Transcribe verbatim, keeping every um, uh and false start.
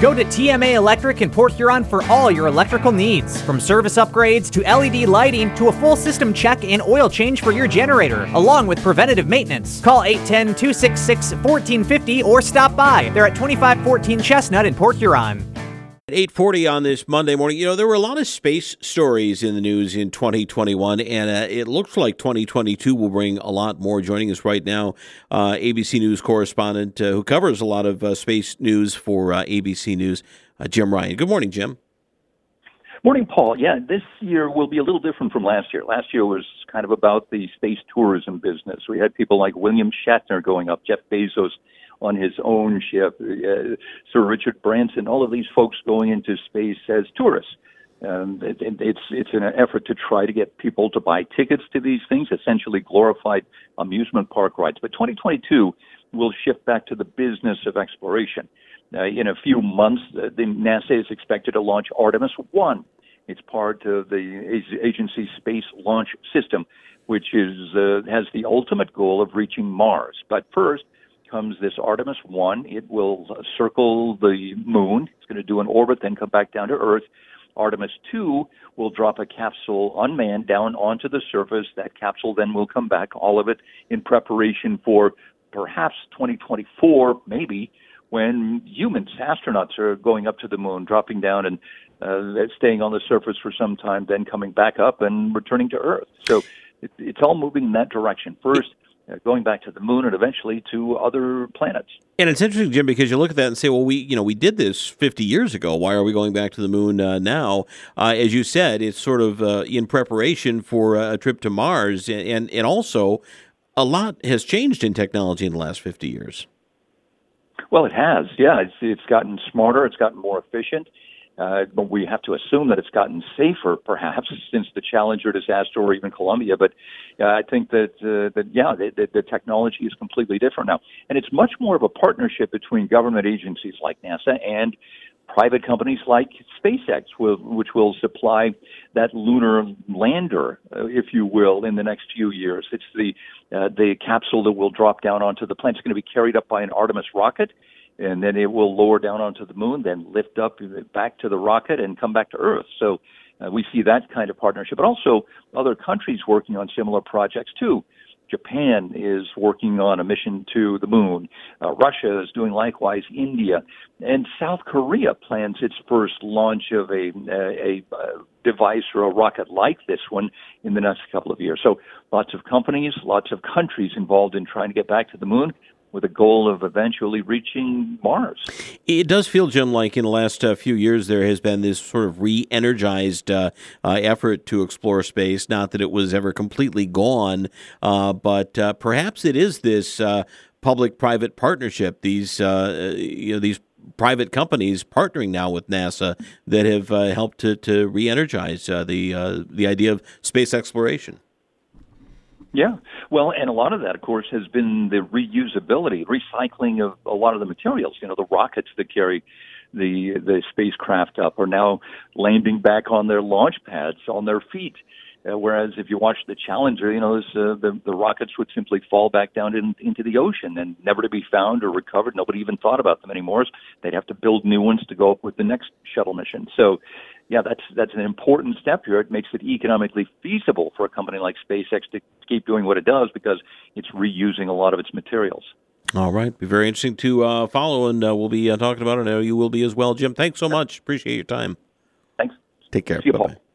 Go to T M A Electric in Port Huron for all your electrical needs. From service upgrades to L E D lighting to a full system check and oil change for your generator, along with preventative maintenance. Call eight one zero, two six six, one four five zero or stop by. They're at twenty-five fourteen Chestnut in Port Huron. At eight forty on this Monday morning, you know, there were a lot of space stories in the news in twenty twenty-one, and uh, it looks like twenty twenty-two will bring a lot more. Joining us right now, uh, A B C News correspondent uh, who covers a lot of uh, space news for uh, A B C News, uh, Jim Ryan. Good morning, Jim. Morning, Paul. Yeah, this year will be a little different from last year. Last year was kind of about the space tourism business. We had people like William Shatner going up, Jeff Bezos on his own ship, uh, Sir Richard Branson, all of these folks going into space as tourists. Um, it, it, it's it's an effort to try to get people to buy tickets to these things, essentially glorified amusement park rides. But twenty twenty-two will shift back to the business of exploration. Uh, in a few months, uh, the NASA is expected to launch Artemis one. It's part of the agency's space launch system, which is uh, has the ultimate goal of reaching Mars. But first comes this Artemis one. It will circle the moon. It's going to do an orbit, then come back down to Earth. Artemis two will drop a capsule unmanned down onto the surface. That capsule then will come back, all of it in preparation for perhaps twenty twenty-four, maybe, when humans, astronauts, are going up to the moon, dropping down and uh, staying on the surface for some time, then coming back up and returning to Earth. So it, it's all moving in that direction. First, uh, going back to the moon and eventually to other planets. And it's interesting, Jim, because you look at that and say, well, we you know we did this fifty years ago. Why are we going back to the moon uh, now? Uh, as you said, it's sort of uh, in preparation for a trip to Mars. And, and also, a lot has changed in technology in the last fifty years. Well, it has. Yeah, it's it's gotten smarter. It's gotten more efficient. Uh, but we have to assume that it's gotten safer, perhaps, since the Challenger disaster or even Columbia. But uh, I think that, uh, that yeah, the, the, the technology is completely different now. And it's much more of a partnership between government agencies like NASA and private companies like SpaceX, will, which will supply that lunar lander, uh, if you will, in the next few years. It's the uh, the capsule that will drop down onto the planet. It's going to be carried up by an Artemis rocket, and then it will lower down onto the moon, then lift up back to the rocket and come back to Earth. So uh, we see that kind of partnership, but also other countries working on similar projects too. Japan is working on a mission to the moon. Uh, Russia is doing likewise. India and South Korea plans its first launch of a, a, a device or a rocket like this one in the next couple of years. So lots of companies, lots of countries involved in trying to get back to the moon, with a goal of eventually reaching Mars. It does feel, Jim, like in the last uh, few years there has been this sort of re-energized uh, uh, effort to explore space. Not that it was ever completely gone, uh, but uh, perhaps it is this uh, public-private partnership, these uh, you know these private companies partnering now with NASA that have uh, helped to, to re-energize uh, the uh, the idea of space exploration. Yeah. Well, and a lot of that, of course, has been the reusability, recycling of a lot of the materials. You know, the rockets that carry the the spacecraft up are now landing back on their launch pads, on their feet. Uh, whereas if you watch the Challenger, you know, this, uh, the, the rockets would simply fall back down in, into the ocean and never to be found or recovered. Nobody even thought about them anymore. They'd have to build new ones to go up with the next shuttle mission. So, yeah, that's that's an important step here. It makes it economically feasible for a company like SpaceX to keep doing what it does because it's reusing a lot of its materials. All right. Be very interesting to uh, follow, and uh, we'll be uh, talking about it. I know you will be as well. Jim, thanks so much. Appreciate your time. Thanks. Take care. See you, Bye-bye. Paul.